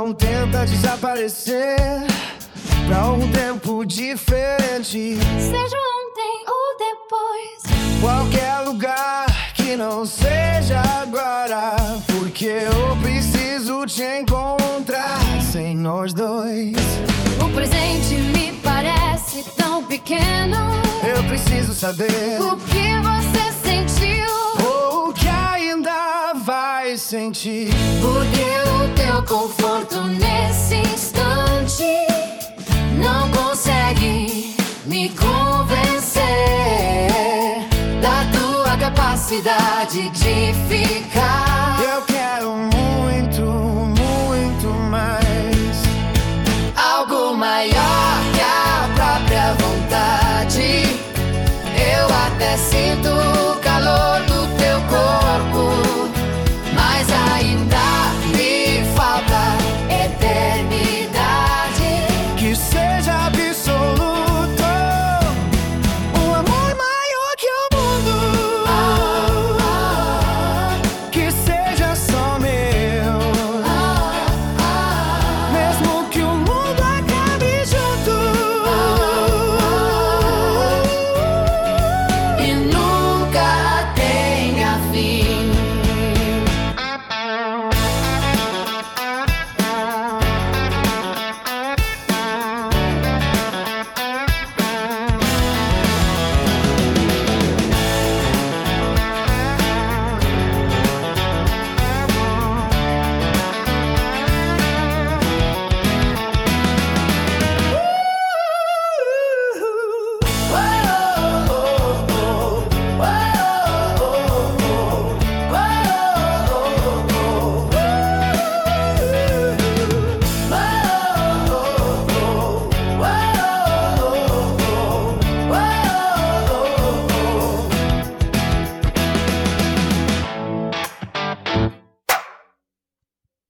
Então tenta desaparecer pra um tempo diferente. Seja ontem ou depois, qualquer lugar que não seja agora, porque eu preciso te encontrar sem nós dois. o presente me parece tão pequeno. Eu preciso saber O que você sentiu? ou o que ainda vai sentir. Porque o teu conforto nesse instante não consegue me convencer da tua capacidade de ficar. Eu quero muito, muito mais. Algo maior que a própria vontade. Eu até sinto